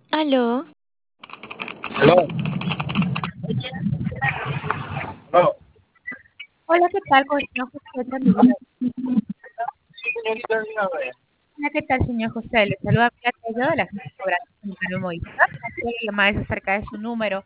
Aló, Aló, aló. Hola, ¿qué tal? Con el señor José Camilo. Sí, señorita, dígame. Hola, ¿qué tal, señor José? Le saluda Pilar Tello de la Agencia Cobrante Número Movistar. La llamada es acerca de su número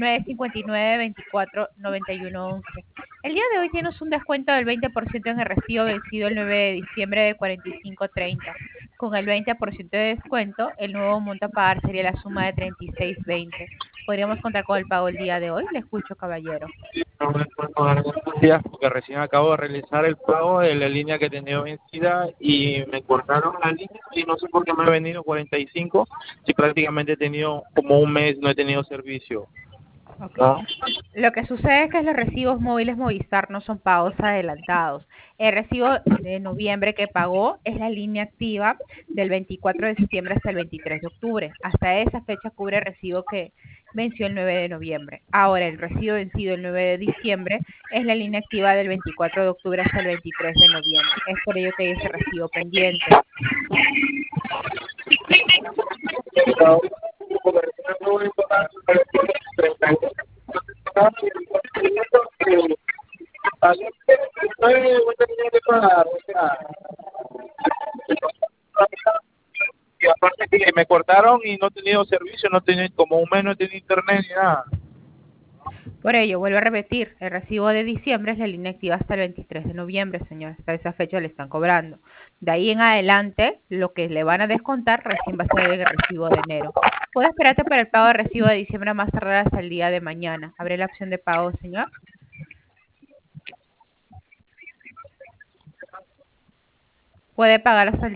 959-24-9111. El día de hoy tienes un descuento del 20% en el recibo vencido el 9 de diciembre de 45.30. Con el 20% de descuento, el nuevo monto a pagar sería la suma de 36.20. ¿Podríamos contar con el pago el día de hoy? Le escucho, caballero. Sí, no me puedo dar algunos días porque recién acabo de realizar el pago de la línea que tenía vencida y me cortaron la línea y no sé por qué me ha venido 45 si prácticamente he tenido como un mes no he tenido servicio. Ok. ¿No? Lo que sucede es que los recibos móviles Movistar no son pagos adelantados. El recibo de noviembre que pagó es la línea activa del 24 de septiembre hasta el 23 de octubre. Hasta esa fecha cubre el recibo que venció el 9 de noviembre. Ahora, el recibo vencido el 9 de diciembre es la línea activa del 24 de octubre hasta el 23 de noviembre. Es por ello que hay ese recibo pendiente. Pero, porque recién acabo de pagar el 32, voy a tener que pagar, o sea, y aparte que me cortaron y no he tenido servicio, no he tenido, como un mes no he tenido internet ni nada. Por ello, vuelvo a repetir, el recibo de diciembre es la línea activa hasta el 23 de noviembre, señor. Hasta esa fecha le están cobrando. De ahí en adelante, lo que le van a descontar recién va a ser el recibo de enero. Puede esperarte para el pago de recibo de diciembre más tardar hasta el día de mañana. ¿Abre la opción de pago, señor? Puede pagar hasta el